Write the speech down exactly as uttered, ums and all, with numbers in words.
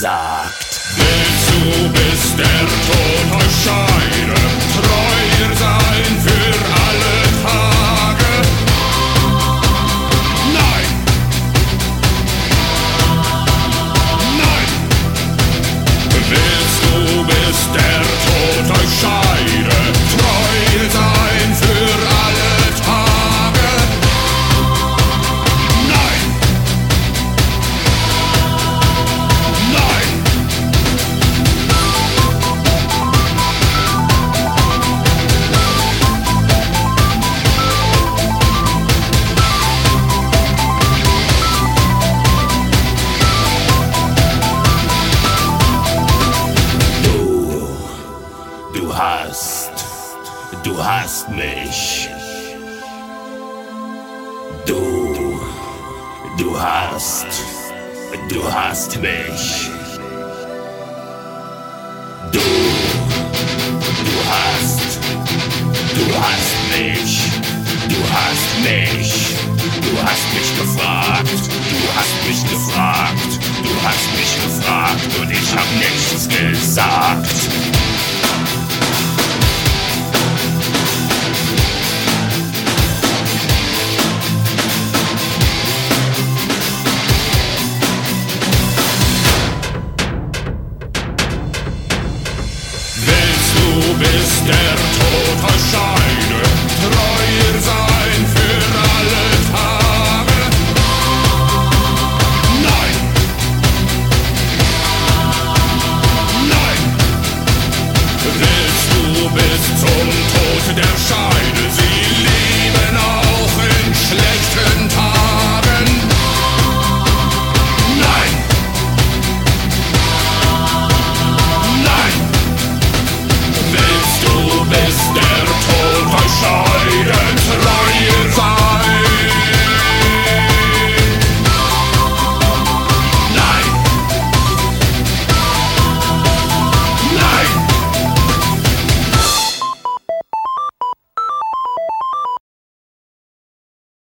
gesagt. Willst du, bis der Tod euch scheide, treu sein für alle Tage? Nein! Nein! Willst du, bis der Tod euch scheide, treu sein für alle Tage? Nein! Nein! Du hast, du hast mich. Du, du hast, du hast mich. Du, du hast, du hast mich. Du hast mich. Du hast mich gefragt. Du hast mich gefragt. Du hast mich gefragt und ich hab nichts gesagt.